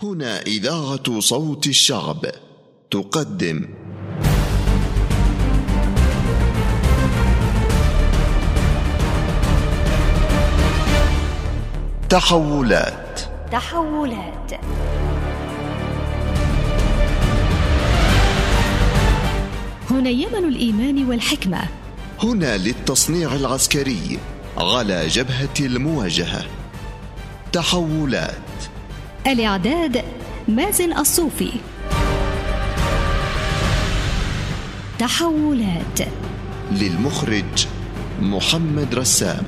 هنا إذاعة صوت الشعب تقدم تحولات. هنا يمن الإيمان والحكمة، هنا للتصنيع العسكري على جبهة المواجهة. تحولات. الإعداد مازن الصوفي. تحولات. للمخرج محمد رسام.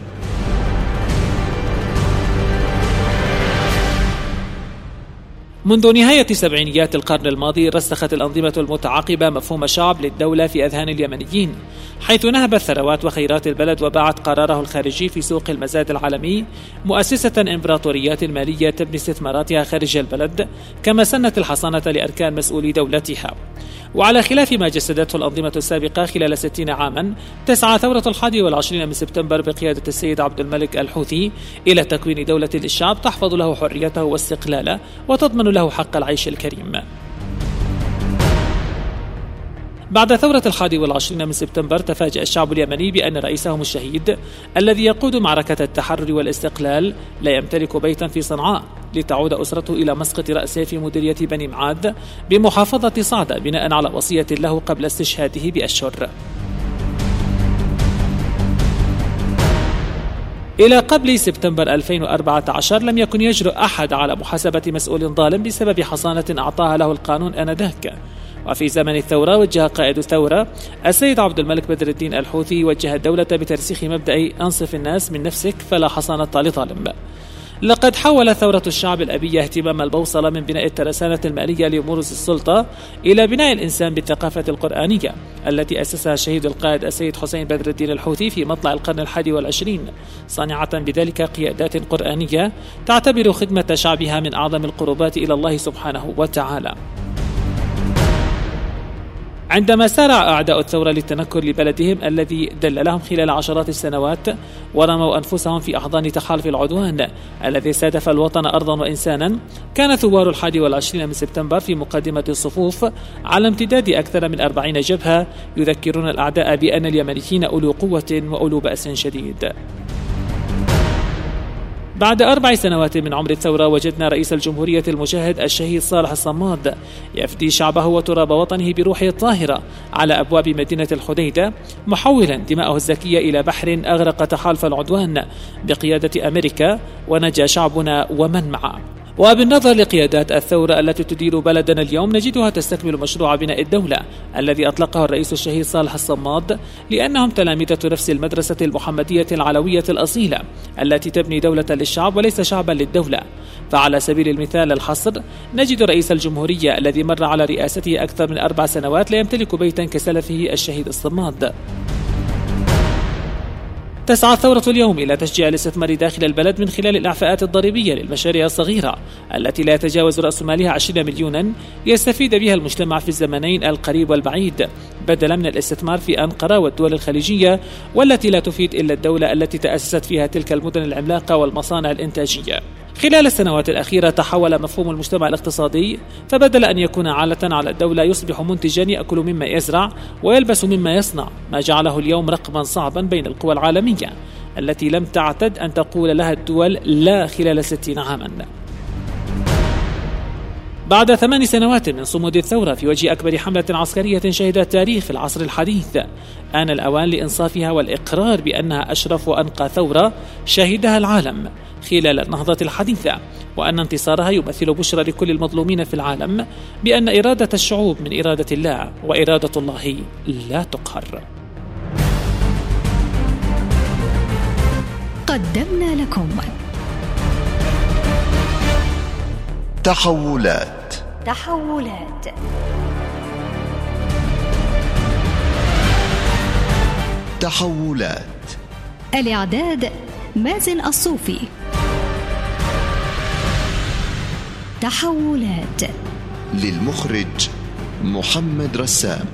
منذ نهاية سبعينيات القرن الماضي رسخت الأنظمة المتعاقبة مفهوم شعب للدولة في أذهان اليمنيين، حيث نهبت ثروات وخيرات البلد وباعت قراره الخارجي في سوق المزاد العالمي، مؤسسة إمبراطوريات مالية تبني استثماراتها خارج البلد، كما سنت الحصانة لأركان مسؤولي دولتها. وعلى خلاف ما جسدته الأنظمة السابقة خلال 60 عاما، تسعى ثورة 21 من سبتمبر بقيادة السيد عبد الملك الحوثي إلى تكوين دولة للشعب تحفظ له حريته واستقلاله وتضمن له حق العيش الكريم. بعد ثورة 21 من سبتمبر تفاجأ الشعب اليمني بأن رئيسهم الشهيد الذي يقود معركة التحرر والاستقلال لا يمتلك بيتا في صنعاء، لتعود أسرته إلى مسقط رأسه في مديرية بني معاذ بمحافظة صعدة بناء على وصية له قبل استشهاده بأشهر. إلى قبل سبتمبر 2014 لم يكن يجرؤ أحد على محاسبة مسؤول ظالم بسبب حصانة أعطاها له القانون آنذاك. وفي زمن الثورة وجه قائد الثورة السيد عبد الملك بدر الدين الحوثي وجه الدولة بترسيخ مبدأ أنصف الناس من نفسك فلا حصانة لظالم. لقد حول ثورة الشعب الأبية اهتمام البوصلة من بناء الترسانة المالية لمورز السلطة إلى بناء الإنسان بالثقافة القرآنية التي أسسها الشهيد القائد السيد حسين بدر الدين الحوثي في مطلع القرن 21، صانعة بذلك قيادات قرآنية تعتبر خدمة شعبها من أعظم القربات إلى الله سبحانه وتعالى. عندما سارع أعداء الثورة للتنكر لبلدهم الذي دللهم خلال عشرات السنوات ورموا أنفسهم في أحضان تحالف العدوان الذي استهدف الوطن أرضا وإنسانا، كان ثوار 21 من سبتمبر في مقدمة الصفوف على امتداد أكثر من 40 جبهة يذكرون الأعداء بأن اليمنيين أولو قوة وأولو بأس شديد. بعد 4 سنوات من عمر الثورة وجدنا رئيس الجمهورية المجاهد الشهيد صالح الصماد يفدي شعبه وتراب وطنه بروحه الطاهرة على أبواب مدينة الحديدة، محولا دماءه الزكية إلى بحر أغرق تحالف العدوان بقيادة أمريكا، ونجا شعبنا ومن معه. وبالنظر لقيادات الثورة التي تدير بلدنا اليوم نجدها تستكمل مشروع بناء الدولة الذي أطلقه الرئيس الشهيد صالح الصماد، لأنهم تلامذة نفس المدرسة المحمدية العلوية الأصيلة التي تبني دولة للشعب وليس شعبا للدولة. فعلى سبيل المثال الحصر نجد رئيس الجمهورية الذي مر على رئاسته أكثر من 4 سنوات لا يمتلك بيتا كسلفه الشهيد الصماد. تسعى الثورة اليوم إلى تشجيع الاستثمار داخل البلد من خلال الإعفاءات الضريبية للمشاريع الصغيرة التي لا يتجاوز رأس مالها 20 مليونا ليستفيد بها المجتمع في الزمنين القريب والبعيد، بدلا من الاستثمار في أنقرة والدول الخليجية والتي لا تفيد إلا الدولة التي تأسست فيها تلك المدن العملاقة والمصانع الإنتاجية. خلال السنوات الأخيرة تحول مفهوم المجتمع الاقتصادي، فبدل أن يكون عالة على الدولة يصبح منتجا يأكل مما يزرع ويلبس مما يصنع، ما جعله اليوم رقما صعبا بين القوى العالمية التي لم تعتد أن تقول لها الدول لا خلال 60 عاما. بعد 8 سنوات من صمود الثورة في وجه أكبر حملة عسكرية شهدت التاريخ في العصر الحديث، آن الأوان لإنصافها والإقرار بأنها أشرف وأنقى ثورة شهدها العالم خلال النهضة الحديثة، وأن انتصارها يمثل بشرى لكل المظلومين في العالم بأن إرادة الشعوب من إرادة الله، وإرادة الله لا تقهر. قدمنا لكم تحولات. تحولات. الإعداد مازن الصوفي. تحولات. للمخرج محمد رسام.